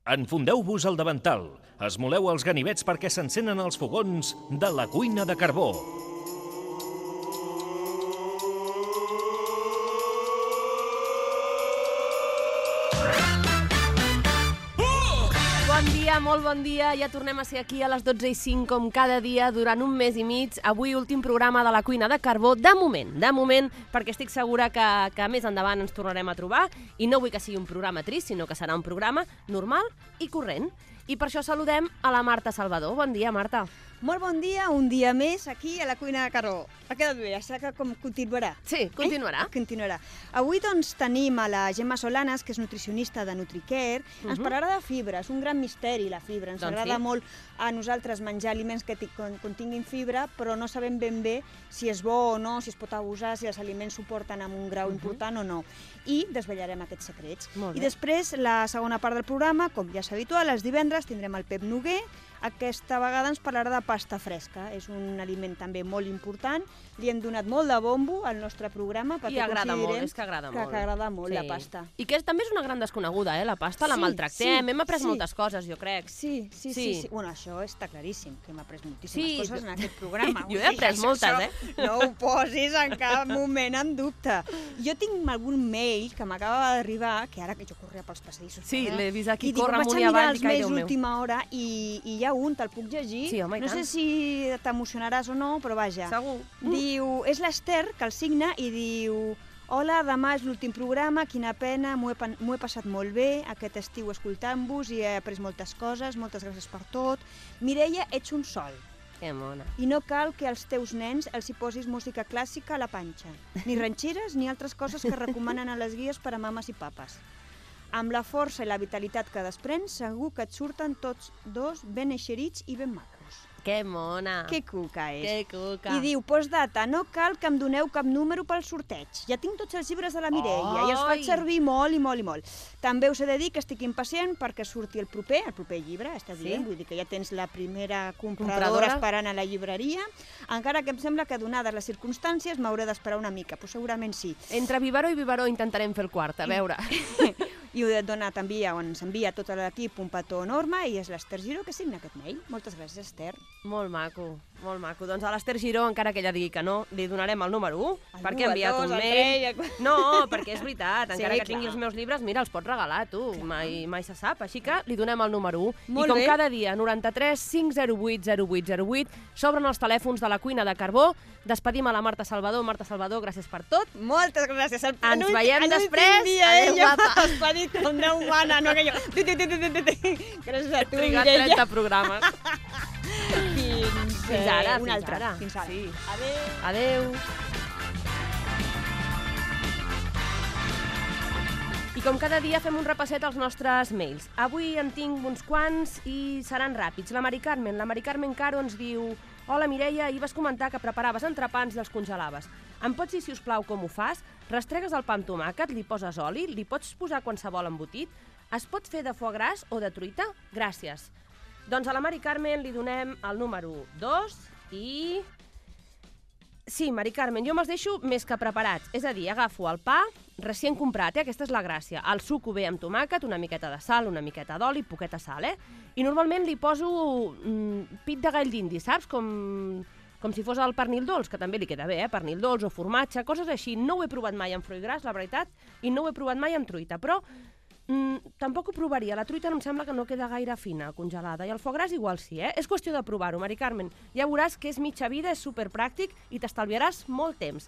Enfundeu-vos al davantal. Esmoleu els ganivets perquè s'encenen els fogons de la cuina de carbó. Bon dia, molt bon dia. Ja tornem a ser aquí a les 12:05, com cada dia, durant un mes i mig. Avui, últim programa de la cuina de carbó, de moment, perquè estic segura que més endavant ens tornarem a trobar, i no vull que sigui un programa trist, sinó que serà un programa normal i corrent. I per això saludem a la Marta Salvador. Bon dia, Marta. Molt bon dia, un dia més aquí a la cuina de carbó. Ha quedat bé, ja que com continuarà. Sí, continuarà. Continuarà. Avui doncs tenim a la Gemma Solanas, que és nutricionista de NutriCare. Ens parlarà de fibra, és un gran misteri la fibra. Ens agrada molt a nosaltres menjar aliments que continguin fibra, però no sabem ben bé si és bo o no, si es pot abusar, si els aliments suporten amb un grau important o no. I desvetllarem aquests secrets. I després, la segona part del programa, com ja és habitual, els divendres tindrem el Pep Noguer. Aquesta vegada ens parlarà de pasta fresca. És un aliment també molt important. Li hem donat molt de bombo al nostre programa perquè I agrada molt, considerem és que agrada molt. que agrada molt la pasta. I que també és una gran desconeguda, la pasta, la maltractem. Hem après moltes coses, jo crec. Sí. Bueno, això està claríssim, que hem après moltíssimes coses en aquest programa. Jo he après moltes, No ho posis en cap moment en dubte. Jo tinc algun mail que m'acaba d'arribar, que ara que jo corria pels passadissos. Sí, l'he vist aquí, i dic, corre amunt i vaig a mirar avall, els i mails Déu meu. d'última hora i hi ha un, te'l puc llegir? Sí, home, i no tant. sé si t'emocionaràs o no, però vaja. Segur. Diu, és l'Ester que el signa i diu: hola, demà és l'últim programa, quina pena, m'ho he passat molt bé aquest estiu escoltant-vos i he après moltes coses, moltes gràcies per tot. Mireia, ets un sol. Que mona. I no cal que als teus nens els hi posis música clàssica a la panxa, ni ranxeres ni altres coses que recomanen a les guies per a mames i papes. Amb la força i la vitalitat que desprens, segur que et surten tots dos ben eixerits i ben macos. Que mona. Que cuca és. Que cuca. I diu, postdata, no cal que em doneu cap número pel sorteig. Ja tinc tots els llibres de la Mireia i els faig servir molt i molt i molt. També us he de dir que estic impacient perquè surti el proper llibre, estàs dient, vull dir que ja tens la primera compradora esperant a la llibreria, encara que em sembla que, donades les circumstàncies, m'hauré d'esperar una mica, però segurament sí. Entre Vivaró i Vivaró intentarem fer el quart, a veure. I ens envia tot l'equip un petó enorme i és l'Ester Giró que signa aquest mail. Moltes gràcies, Ester. Molt maco, molt maco. Doncs a l'Ester Giró, encara que ella digui que no, li donarem el número 1, perquè ha enviat un mail. No, perquè és veritat, encara que tingui els meus llibres, mira, els pots regalar, tu, mai se sap. Així que li donem el número 1. I com cada dia, 93 508 0808, s'obren els telèfons de la cuina de carbó. Despedim a la Marta Salvador. Marta Salvador, gràcies per tot. Moltes gràcies. Ens veiem després. Adéu, guapa. Despedit com Déu mana, no que jo... Gràcies a tu, Mireia. Trigat 30 programes. Fins ara. Un altre. Fins ara. Sí. Adéu. I com cada dia fem un repasset als nostres mails. Avui en tinc uns quants i seran ràpids. La Mari Carmen Caro ens diu: hola Mireia, ahir vas comentar que preparaves entrepans i els congelaves. Em pots dir, si us plau, com ho fas? Restregues el pa amb tomàquet, li poses oli, li pots posar qualsevol embotit? Es pot fer de foie gras o de truita? Gràcies. Doncs a la Mari Carmen li donem el número 2 i... Sí, Mari Carmen, jo me'ls deixo més que preparats. És a dir, agafo el pa recient comprat, aquesta és la gràcia. El suco bé amb tomàquet, una miqueta de sal, una miqueta d'oli, poqueta sal, I normalment li poso pit de gall d'indi, saps? Com si fos el pernil dolç, que també li queda bé, pernil dolç o formatge, coses així. No ho he provat mai amb fruit gras, la veritat, i no ho he provat mai amb truita, però tampoc ho provaria. La truita em sembla que no queda gaire fina, congelada, i el foie gras igual sí, És qüestió de provar-ho, Mari Carmen. Ja veuràs que és mitja vida, és superpràctic i t'estalviaràs molt temps.